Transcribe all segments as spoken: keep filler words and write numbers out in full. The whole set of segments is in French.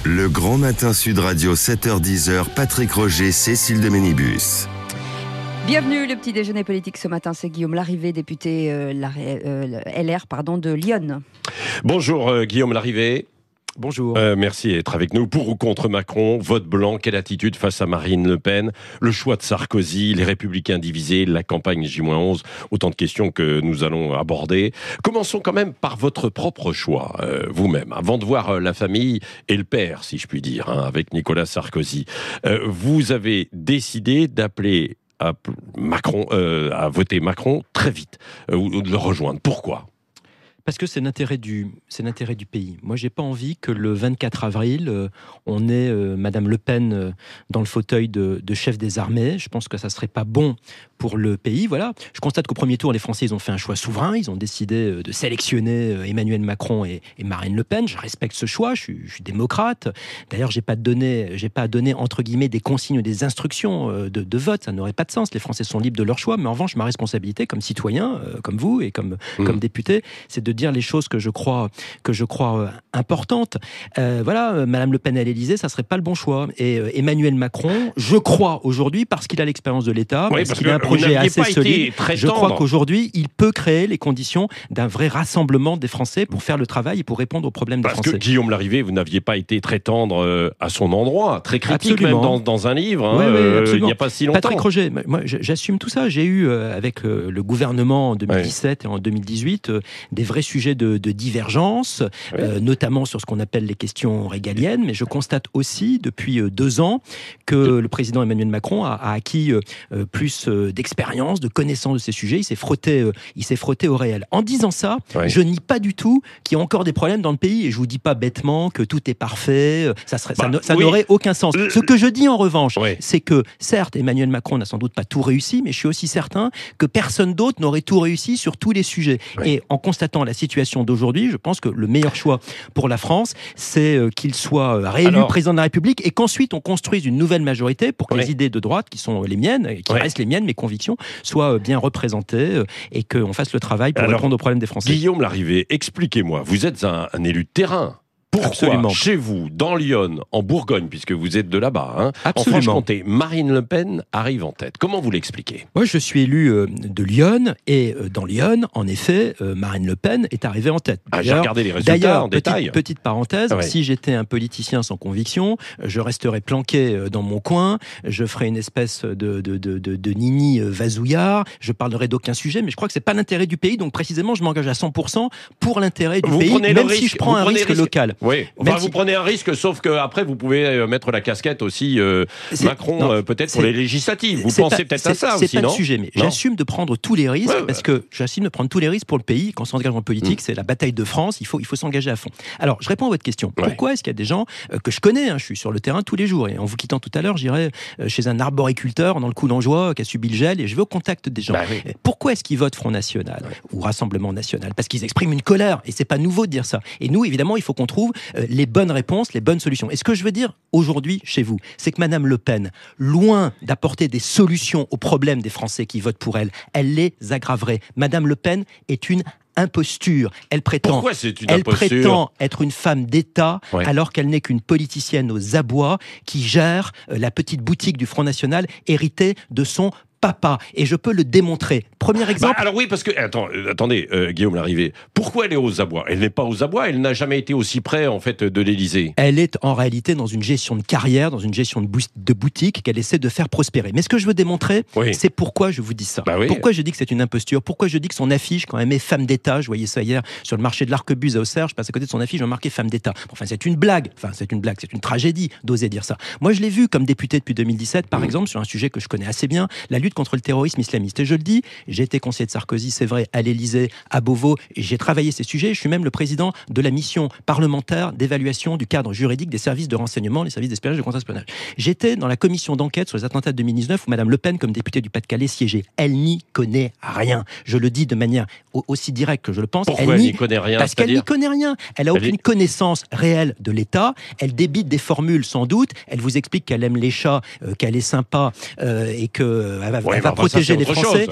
Le Grand Matin Sud Radio, sept heures dix, Patrick Roger, Cécile de Ménibus. Bienvenue, le petit déjeuner politique ce matin, c'est Guillaume Larrivé, député euh, la, euh, L R pardon, de Lyon. Bonjour euh, Guillaume Larrivé. Bonjour. Euh, merci d'être avec nous. Pour ou contre Macron, vote blanc, quelle attitude face à Marine Le Pen, le choix de Sarkozy, les Républicains divisés, la campagne J onze, autant de questions que nous allons aborder. Commençons quand même par votre propre choix, euh, vous-même, avant de voir euh, la famille et le père, si je puis dire, hein, avec Nicolas Sarkozy. Euh, vous avez décidé d'appeler à Macron, euh, à voter Macron très vite, euh, ou de le rejoindre. Pourquoi ? Parce que c'est l'intérêt du, c'est l'intérêt du pays. Moi, j'ai pas envie que le vingt-quatre avril, euh, on ait euh, Madame Le Pen euh, dans le fauteuil de, de chef des armées. Je pense que ça serait pas bon pour le pays. Voilà. Je constate qu'au premier tour, les Français, ils ont fait un choix souverain. Ils ont décidé euh, de sélectionner euh, Emmanuel Macron et, et Marine Le Pen. Je respecte ce choix. Je suis, je suis démocrate. D'ailleurs, j'ai pas donné, j'ai pas à donner entre guillemets des consignes ou des instructions euh, de, de vote. Ça n'aurait pas de sens. Les Français sont libres de leur choix. Mais en revanche, ma responsabilité comme citoyen, euh, comme vous et comme mmh. comme député, c'est de dire les choses que je crois que je crois euh, importantes. Euh, voilà, euh, Madame Le Pen à l'Élysée, ça serait pas le bon choix. Et euh, Emmanuel Macron, je crois aujourd'hui, parce qu'il a l'expérience de l'État, oui, parce, parce qu'il a un projet assez solide, je tendre. crois qu'aujourd'hui, il peut créer les conditions d'un vrai rassemblement des Français pour faire le travail et pour répondre aux problèmes parce des Français. Parce que Guillaume Larrivé, vous n'aviez pas été très tendre euh, à son endroit, très critique absolument. Même dans, dans un livre, hein, oui, oui, euh, il n'y a pas si longtemps. Patrick Roger, moi j'assume tout ça. J'ai eu euh, avec euh, le gouvernement en deux mille dix-sept oui. et en deux mille dix-huit euh, des vrais sujets de, de divergence. Oui. Euh, notamment sur ce qu'on appelle les questions régaliennes, mais je constate aussi depuis euh, deux ans que de... le président Emmanuel Macron a, a acquis euh, plus euh, d'expérience, de connaissance de ces sujets. Il s'est frotté, euh, il s'est frotté au réel. En disant ça, oui. je nie pas du tout qu'il y a encore des problèmes dans le pays, et je vous dis pas bêtement que tout est parfait. Ça serait, bah, ça, ça oui. n'aurait aucun sens. Euh... Ce que je dis en revanche, oui. c'est que certes, Emmanuel Macron n'a sans doute pas tout réussi, mais je suis aussi certain que personne d'autre n'aurait tout réussi sur tous les sujets. Oui. Et en constatant la situation d'aujourd'hui, je pense que le meilleur choix pour la France, c'est qu'il soit réélu Alors, président de la République et qu'ensuite on construise une nouvelle majorité pour que oui. les idées de droite, qui sont les miennes, qui oui. restent les miennes, mes convictions, soient bien représentées et qu'on fasse le travail pour Alors, répondre aux problèmes des Français. Guillaume Larrivé, expliquez-moi, vous êtes un, un élu de terrain. Pourquoi, Absolument. Chez vous, dans Lyon, en Bourgogne, puisque vous êtes de là-bas, hein, en Franche-Comté, Marine Le Pen arrive en tête. Comment vous l'expliquez ? Moi, je suis élu euh, de Lyon, et euh, dans Lyon, en effet, euh, Marine Le Pen est arrivée en tête. Ah, j'ai regardé les résultats en petite, détail. Petite parenthèse, ah ouais. si j'étais un politicien sans conviction, je resterais planqué dans mon coin, je ferais une espèce de, de, de, de, de nini vasouillard, je parlerais d'aucun sujet, mais je crois que c'est pas l'intérêt du pays, donc précisément, je m'engage à cent pour cent pour l'intérêt du vous pays, même risque, si je prends un risque, risque local. Oui, enfin, vous si... prenez un risque, sauf qu'après, vous pouvez mettre la casquette aussi euh, Macron, non, euh, peut-être pour les législatives. Vous pensez peut-être à ça aussi, non ? C'est pas le sujet, mais non. j'assume de prendre tous les risques, ouais, parce que j'assume de prendre tous les risques pour le pays. Quand on s'engage en politique, mmh. c'est la bataille de France, il faut, il faut s'engager à fond. Alors, je réponds à votre question. Ouais. Pourquoi est-ce qu'il y a des gens euh, que je connais, hein, je suis sur le terrain tous les jours, et en vous quittant tout à l'heure, j'irai euh, chez un arboriculteur dans le Coulangeois qui a subi le gel, et je vais au contact des gens. Bah, oui. Pourquoi est-ce qu'ils votent Front National ouais. ou Rassemblement National ? Parce qu'ils expriment une colère, et c'est pas nouveau de dire ça. Et nous, évidemment, il faut qu'on trouve euh, les bonnes réponses, les bonnes solutions. Et ce que je veux dire aujourd'hui chez vous, c'est que Madame Le Pen, loin d'apporter des solutions aux problèmes des Français qui votent pour elle, elle les aggraverait. Madame Le Pen est une imposture. Elle prétend, Pourquoi c'est une elle imposture prétend être une femme d'État, ouais. alors qu'elle n'est qu'une politicienne aux abois qui gère la petite boutique du Front National héritée de son papa, et je peux le démontrer. Premier exemple... Bah alors oui, parce que... Attends, euh, attendez, euh, Guillaume Larrivé, pourquoi elle est aux abois ? Elle n'est pas aux abois, elle n'a jamais été aussi près, en fait, de l'Élysée. Elle est en réalité dans une gestion de carrière, dans une gestion de, bou- de boutique qu'elle essaie de faire prospérer. Mais ce que je veux démontrer, oui. c'est pourquoi je vous dis ça. Bah oui. Pourquoi je dis que c'est une imposture ? Pourquoi je dis que son affiche, quand elle met femme d'État, je voyais ça hier sur le marché de l'Arquebuse à Auxerre, je passe à côté de son affiche, je marquais femme d'État. Enfin, c'est une blague. Enfin, c'est une blague, c'est une tragédie d'oser dire ça. Moi, je l'ai vu comme député depuis deux mille dix-sept, par mmh. exemple, sur un sujet que je connais assez bien, la lutte contre le terrorisme islamiste. Et je le dis, j'ai été conseiller de Sarkozy, c'est vrai, à l'Élysée, à Beauvau, et j'ai travaillé ces sujets. Je suis même le président de la mission parlementaire d'évaluation du cadre juridique des services de renseignement, les services d'espionnage et de contre-espionnage. J'étais dans la commission d'enquête sur les attentats de deux mille dix-neuf où Madame Le Pen, comme députée du Pas-de-Calais, siégeait. Elle n'y connaît rien. Je le dis de manière aussi directe que je le pense. Pourquoi elle, elle n'y n'y connaît rien ? Parce qu'elle n'y connaît rien. Elle a aucune est... connaissance réelle de l'État. Elle débite des formules sans doute. Elle vous explique qu'elle aime les chats, euh, qu'elle est sympa euh, et qu'elle euh, va, ouais, va bah, protéger ça, les Français. Elle n'a pas parlé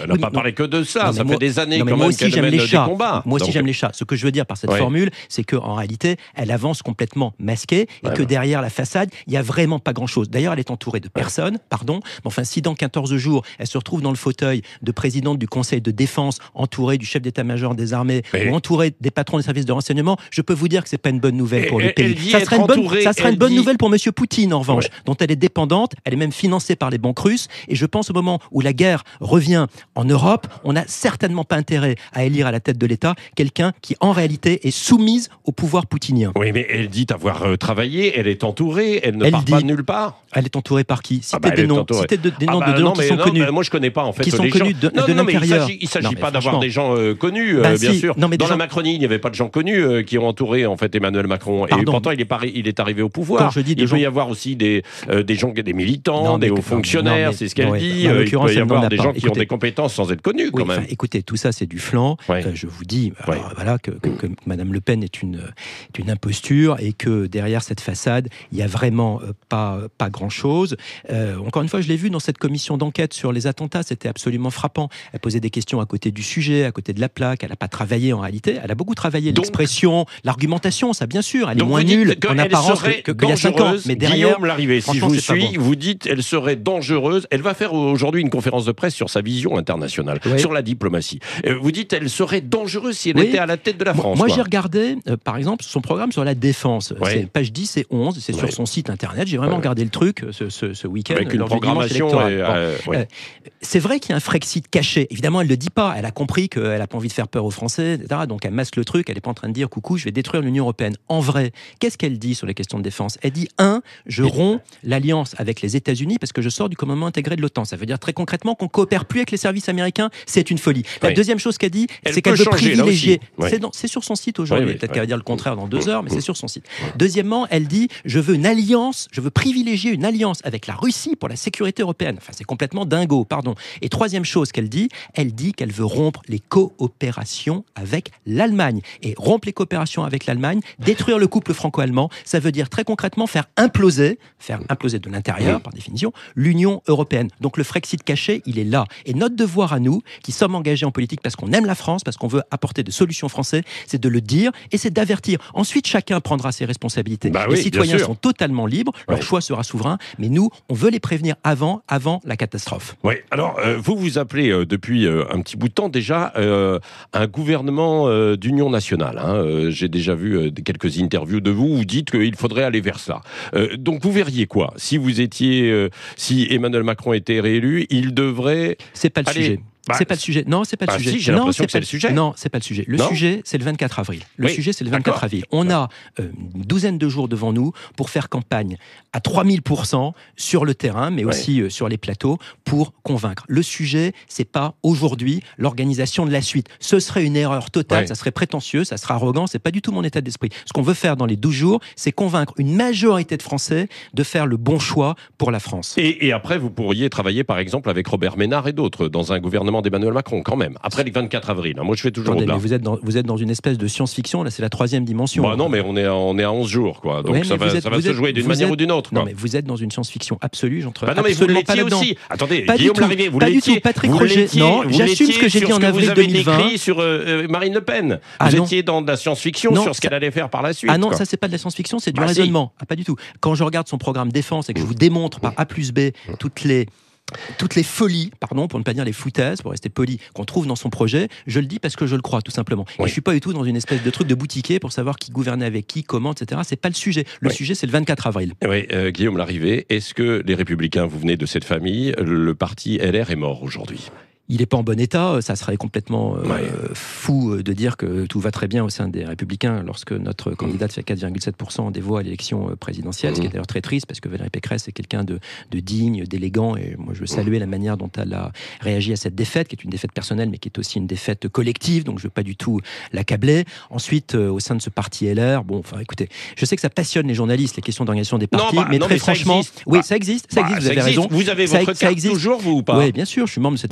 parlerai que de ça. Non, ça moi, fait des années non, quand moi même aussi qu'elle j'aime mène les des chats. combats. Moi aussi Donc, j'aime les chats. Ce que je veux dire par cette ouais. formule, c'est qu'en réalité, elle avance complètement masquée et ouais, que ouais. derrière la façade, il n'y a vraiment pas grand-chose. D'ailleurs, elle est entourée de personnes, pardon. Mais enfin, si dans quatorze jours, elle se retrouve dans le fauteuil de présidente du Conseil de défense, entourée du chef d'état-major des armées, et... ou entourée des patrons des services de renseignement, je peux vous dire que c'est pas une bonne nouvelle et, pour le et, pays. Ça serait, une bonne, ça serait une bonne dit... nouvelle pour Monsieur Poutine, en revanche, ouais. dont elle est dépendante. Elle est même financée par les banques russes. Et je pense au moment où la guerre revient en Europe, on n'a certainement pas intérêt à élire à la tête de l'État quelqu'un qui, en réalité, est soumise au pouvoir poutinien. Oui, mais elle dit avoir euh, travaillé, elle est entourée, elle ne elle part dit... pas nulle part. Elle est entourée par qui? Citez ah bah, des noms, citez de, des noms ah bah, de, de non, gens qui sont non, connus. Bah, moi, je connais pas en fait qui sont les connus gens. de, non, de non, mais l'intérieur. il ne s'agit pas d'avoir des gens euh, connus, bah, euh, bien si. sûr. Non, mais dans la gens... Macronie, il n'y avait pas de gens connus euh, qui ont entouré en fait Emmanuel Macron. Pardon. Et pourtant, il est, pas, il est arrivé au pouvoir. Quand je dis il peut gens... y avoir aussi des, euh, des gens, des militants, non, des hauts que... fonctionnaires. C'est ce qu'elle ouais, dit. bah, il peut y avoir des gens pas. qui ont des compétences sans être connus, quand oui, même. Écoutez, tout ça, c'est du flanc. Ouais. Euh, je vous dis, ouais. alors, voilà, que, que, que Madame Le Pen est une, une imposture et que derrière cette façade, il n'y a vraiment euh, pas, pas grand-chose. Euh, encore une fois, je l'ai vu dans cette commission d'enquête sur les attentats, c'était absolument frappant. Elle posait des questions à côté du sujet, à côté de la plaque. Elle n'a pas travaillé en réalité. Elle a beaucoup travaillé donc, l'expression, l'argumentation, ça bien sûr. Elle est moins nulle en apparence que, que, qu'il y a cinq ans. Mais derrière, Guillaume Larrivé, si je vous suis, bon. vous dites elle serait dangereuse. Elle va faire aujourd'hui une conférence de presse sur sa vision internationale, oui. sur la diplomatie. Vous dites elle serait dangereuse si elle oui. était à la tête de la France. Moi, quoi. j'ai regardé, euh, par exemple, son programme sur la défense. Ouais. C'est page dix et onze, c'est ouais. sur son site internet. J'ai vraiment ouais. regardé le truc ce, ce, ce week-end. Avec une programmation. Et, euh, bon. ouais. euh, c'est vrai qu'il y a un Frexit caché. Évidemment, elle ne le dit pas. Elle a compris qu'elle n'a pas envie de faire peur aux Français, et cetera. Donc, elle masque le truc. Elle n'est pas en train de dire coucou, je vais détruire l'Union européenne. En vrai, qu'est-ce qu'elle dit sur les questions de défense? Elle dit un, je romps l'alliance avec les États-Unis parce que je sors du commandement intégré de l'OTAN. Ça veut dire très concrètement qu'on coopère plus avec les services américains. C'est une folie. La oui. deuxième chose qu'elle dit, elle c'est qu'elle veut privilégier. Ouais. C'est, dans, c'est sur son site aujourd'hui. Oui, oui, Peut-être ouais. qu'elle va dire le contraire dans deux heures, mais c'est sur son site. Deuxièmement, elle dit je veux une alliance, je veux privilégier une alliance avec la Russie pour la sécurité européenne. Enfin, c'est complètement dingo, pardon. Et troisième chose qu'elle dit, elle dit qu'elle veut rompre les coopérations avec l'Allemagne. Et rompre les coopérations avec l'Allemagne, détruire le couple franco-allemand, ça veut dire très concrètement faire imploser, faire imploser de l'intérieur, par définition, l'Union européenne. Donc le Frexit caché, il est là. Et notre devoir à nous, qui sommes engagés en politique parce qu'on aime la France, parce qu'on veut apporter des solutions françaises, c'est de le dire et c'est d'avertir. Ensuite, chacun prendra ses responsabilités. Bah les oui, citoyens sont totalement libres, leur ouais. choix sera souverain, mais nous, on veut les prévenir avant, avant la catastrophe. Oui, alors euh, vous vous appelez euh, depuis euh, un petit bout de temps déjà euh, un gouvernement euh, d'union nationale. Hein. Euh, j'ai déjà vu euh, quelques interviews de vous où vous dites qu'il faudrait aller vers ça. Euh, donc vous verriez quoi? Si vous étiez, euh, si Emmanuel Macron était réélu, il devrait... C'est pas le aller... sujet. Bah, c'est pas le sujet. Non, c'est pas le bah sujet. Si, j'ai non, l'impression c'est que c'est pas le sujet. Non, c'est pas le sujet. Le non sujet, c'est le vingt-quatre avril. Le oui, sujet, c'est le vingt-quatre avril. On a euh, une douzaine de jours devant nous pour faire campagne à trois mille pour cent sur le terrain, mais ouais. aussi euh, sur les plateaux, pour convaincre. Le sujet, c'est pas aujourd'hui l'organisation de la suite. Ce serait une erreur totale, ouais. ça serait prétentieux, ça serait arrogant, c'est pas du tout mon état d'esprit. Ce qu'on veut faire dans les douze jours, c'est convaincre une majorité de Français de faire le bon choix pour la France. Et, et après, vous pourriez travailler, par exemple, avec Robert Ménard et d'autres, dans un gouvernement d'Emmanuel Macron, quand même, après le vingt-quatre avril. Hein. Moi, je fais toujours Attendez, au-delà. Mais vous êtes, dans, vous êtes dans une espèce de science-fiction, là, c'est la troisième dimension. Bah non, mais on est à, on est à onze jours, quoi. Donc ouais, ça va, êtes, ça va se jouer d'une manière êtes, ou d'une autre. Quoi. Non, mais vous êtes dans une science-fiction absolue, j'entre bah non, mais absolument vous pas là-dedans. Aussi. Attendez, pas Guillaume du Larrivé, vous pas l'étiez. du tout, Patrick Roger. Non, j'assume ce que j'ai dit en avril deux mille vingt. Vous avez écrit sur euh, Marine Le Pen. Ah, vous non. étiez dans de la science-fiction non, sur ce qu'elle allait faire par la suite. Ah non, quoi. ça c'est pas de la science-fiction, c'est du bah raisonnement. Si. Ah, pas du tout. Quand je regarde son programme défense et que je vous démontre par A plus B toutes les toutes les folies, pardon, pour ne pas dire les foutaises, pour rester poli, qu'on trouve dans son projet, je le dis parce que je le crois, tout simplement. Oui. Et je suis pas du tout dans une espèce de truc de boutiquier pour savoir qui gouvernait avec qui, comment, et cetera. C'est pas le sujet. Le oui. sujet, c'est le vingt-quatre avril. Oui, euh, Guillaume Larrivé, est-ce que les Républicains, vous venez de cette famille, le parti L R est mort aujourd'hui ? Il n'est pas en bon état, ça serait complètement euh, ouais. fou de dire que tout va très bien au sein des Républicains lorsque notre candidate fait quatre virgule sept pour cent des voix à l'élection présidentielle, mmh. ce qui est d'ailleurs très triste parce que Valérie Pécresse est quelqu'un de, de digne, d'élégant, et moi je veux saluer la manière dont elle a réagi à cette défaite, qui est une défaite personnelle mais qui est aussi une défaite collective, donc je ne veux pas du tout l'accabler. Ensuite, euh, au sein de ce parti L R, bon, enfin écoutez, je sais que ça passionne les journalistes, les questions d'organisation des partis, non, bah, mais non, très mais franchement, ça oui, bah, ça existe, ça bah, existe, ça vous avez existe. raison. Vous avez ça, votre ça carte existe toujours, vous, ou pas ? Oui, bien sûr, je suis membre de cette famille vous, politique.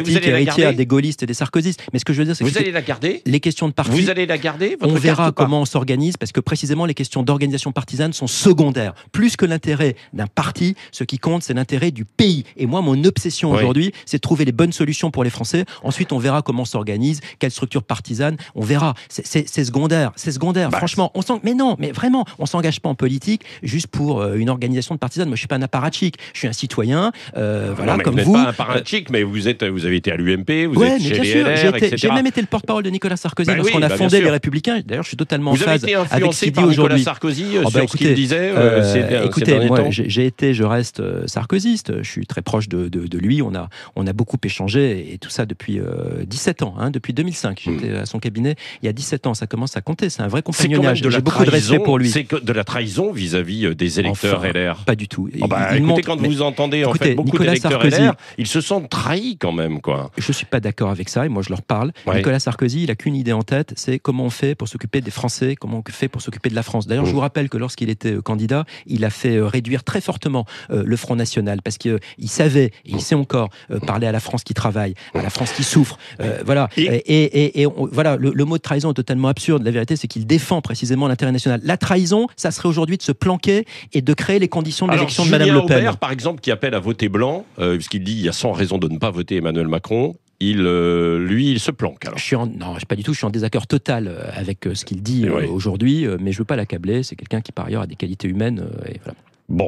politique héritière des gaullistes et des sarkozystes. Mais ce que je veux dire, c'est que vous allez la garder. Les questions de parti. Vous allez la garder. Votre on verra carte comment on s'organise, parce que précisément les questions d'organisation partisane sont secondaires. Plus que l'intérêt d'un parti, ce qui compte, c'est l'intérêt du pays. Et moi, mon obsession oui. aujourd'hui, c'est de trouver les bonnes solutions pour les Français. Ensuite, on verra comment on s'organise, quelle structure partisane. On verra. C'est, c'est, c'est secondaire. C'est secondaire. Bah, Franchement, on s'en... mais non, mais vraiment, on s'engage pas en politique juste pour euh, une organisation de partisane. Moi, je suis pas un apparatchik. Je suis un citoyen. Euh, voilà, non, mais comme vous. Vous n'êtes pas un apparatchik, mais vous êtes, vous avez été à l'U M P, vous ouais, êtes chez les sûr, L R, j'ai, été, et cetera. j'ai même été le porte-parole de Nicolas Sarkozy bah lorsqu'on oui, a bah fondé les Républicains. D'ailleurs, je suis totalement vous en phase avec ce qu'il dit aujourd'hui. Nicolas Sarkozy oh, bah, sur écoutez, ce qu'il disait. Euh, euh, c'est, écoutez, c'est moi, j'ai, j'ai été, je reste euh, sarkozyste. Je suis très proche de, de, de lui. On a, on a beaucoup échangé et tout ça depuis euh, dix-sept ans, hein, depuis deux mille cinq. J'étais mmh. à son cabinet il y a dix-sept ans. Ça commence à compter. C'est un vrai compagnonnage. De j'ai beaucoup trahison, de respect pour lui. C'est de la trahison vis-à-vis des électeurs enfin, L R. Pas du tout. Oh bah, il, il écoutez, montre, quand mais, vous entendez en écoutez, fait beaucoup Nicolas d'électeurs Sarkozy, L R, ils se sentent trahis quand même, quoi. Je suis pas d'accord avec ça et moi je leur parle. Ouais. Nicolas Sarkozy, il a qu'une idée en tête, c'est comment on fait pour s'occuper des Français, comment on fait pour s'occuper de la France. D'ailleurs, mmh. je vous rappelle que lorsqu'il était candidat, il a fait réduire très fortement euh, le Front National parce qu'il euh, savait, et il sait encore, euh, parler à la France qui travaille, à la France qui souffre. Euh, voilà. Et, et, et, et on, voilà, le, le mot de trahison est totalement absurde. La vérité, c'est qu'il défend précisément l'intérêt national. La trahison, ça serait aujourd'hui de se planquer et de créer les conditions de l'élection Alors, de Madame Le Pen. Aubert, par exemple, qui appelle à voter blanc, euh, puisqu'il dit il y a cent raisons de ne pas voter Emmanuel Macron. Il, euh, lui, il se planque. Alors. Je suis en, non, pas du tout. Je suis en désaccord total avec ce qu'il dit euh, oui. aujourd'hui, mais je veux pas l'accabler. C'est quelqu'un qui, par ailleurs, a des qualités humaines. Et voilà. Bon,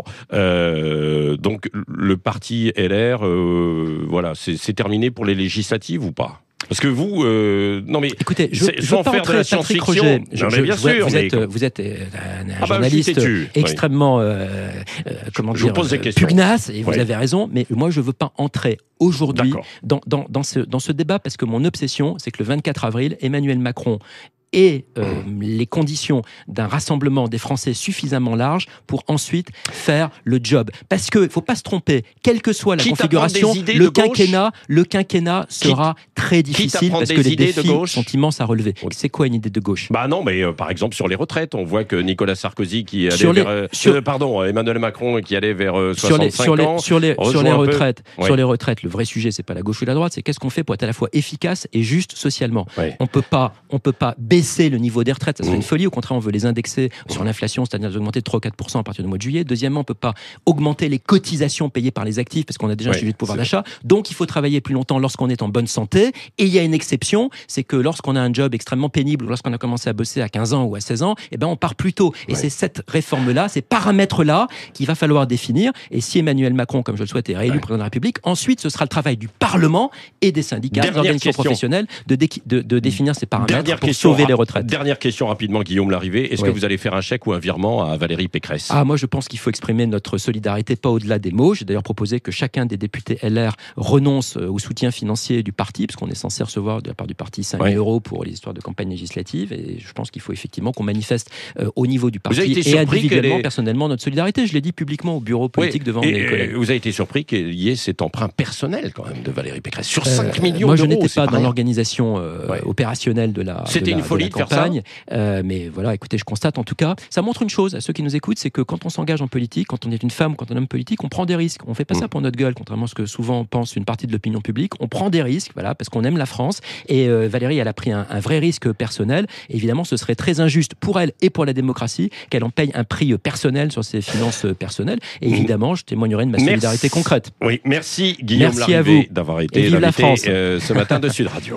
euh, donc le parti L R, euh, voilà, c'est, c'est terminé pour les législatives ou pas ? Parce que vous, euh, non mais écoutez, je, je veux pas entrer Patrick Roger. Je, je, bien je, sûr, vous êtes, mais... vous êtes un, un ah journaliste bah, extrêmement, oui. euh, euh, comment je dire, vous pose des questions. pugnace, et vous oui. avez raison. Mais moi, je veux pas entrer aujourd'hui dans, dans, dans, ce, dans ce débat parce que mon obsession, c'est que le vingt-quatre avril, Emmanuel Macron et euh, mmh. les conditions d'un rassemblement des Français suffisamment large pour ensuite faire le job. Parce qu'il ne faut pas se tromper, quelle que soit la quitte configuration, le quinquennat, le quinquennat sera quitte, très difficile parce que les défis de sont immenses à relever. Oui. C'est quoi une idée de gauche ? Bah non, mais euh, par exemple sur les retraites, on voit que Nicolas Sarkozy qui allait sur les, vers, euh, sur, euh, pardon, Emmanuel Macron qui allait vers euh, soixante-cinq sur les, ans. Sur les, sur les retraites, ouais. sur les retraites, le vrai sujet, c'est pas la gauche ou la droite, c'est qu'est-ce qu'on fait pour être à la fois efficace et juste socialement. Ouais. On peut pas, on peut pas baisser le niveau des retraites. Ça serait mmh. une folie. Au contraire, on veut les indexer sur l'inflation, c'est-à-dire les augmenter de trois à quatre pour cent à partir du mois de juillet. Deuxièmement, on ne peut pas augmenter les cotisations payées par les actifs parce qu'on a déjà ouais, un sujet de pouvoir d'achat. Donc, il faut travailler plus longtemps lorsqu'on est en bonne santé. Et il y a une exception, c'est que lorsqu'on a un job extrêmement pénible ou lorsqu'on a commencé à bosser à quinze ans ou à seize ans, eh ben, on part plus tôt. Et ouais. c'est cette réforme-là, ces paramètres-là qu'il va falloir définir. Et si Emmanuel Macron, comme je le souhaite, est réélu ouais. président de la République, ensuite, ce sera le travail du Parlement et des syndicats, des organisations professionnelles de, dé- de, de définir ces paramètres Dernière pour question, sauver les retraites. Dernière question rapidement, Guillaume Larrivé. Est-ce oui. que vous allez faire un chèque ou un virement à Valérie Pécresse ? Ah, moi, je pense qu'il faut exprimer notre solidarité, pas au-delà des mots. J'ai d'ailleurs proposé que chacun des députés L R renonce au soutien financier du parti, parce qu'on est censé recevoir de la part du parti cinq mille oui. euros pour les histoires de campagne législative. Et je pense qu'il faut effectivement qu'on manifeste euh, au niveau du parti et individuellement, les... personnellement, notre solidarité. Je l'ai dit publiquement au bureau politique oui. devant et, mes collègues. Vous avez été surpris qu'il y ait cet emprunt personnel, quand même, de Valérie Pécresse, sur cinq millions moi, d'euros. Moi, je n'étais pas dans rien. l'organisation euh, ouais. opérationnelle de la, C'était de la, une folie de la de faire campagne. Euh, mais voilà, écoutez, je constate en tout cas, ça montre une chose à ceux qui nous écoutent, c'est que quand on s'engage en politique, quand on est une femme, quand on est un homme politique, on prend des risques. On fait pas mmh. ça pour notre gueule, contrairement à ce que souvent pense une partie de l'opinion publique. On prend des risques, voilà, parce qu'on aime la France. Et euh, Valérie, elle a pris un, un vrai risque personnel. Et évidemment, ce serait très injuste pour elle et pour la démocratie qu'elle en paye un prix personnel sur ses finances personnelles. Et évidemment, je témoignerai de ma solidarité merci. concrète. Oui, merci Guillaume merci Larrivé d'avoir été l'invité euh, ce matin de Sud Radio.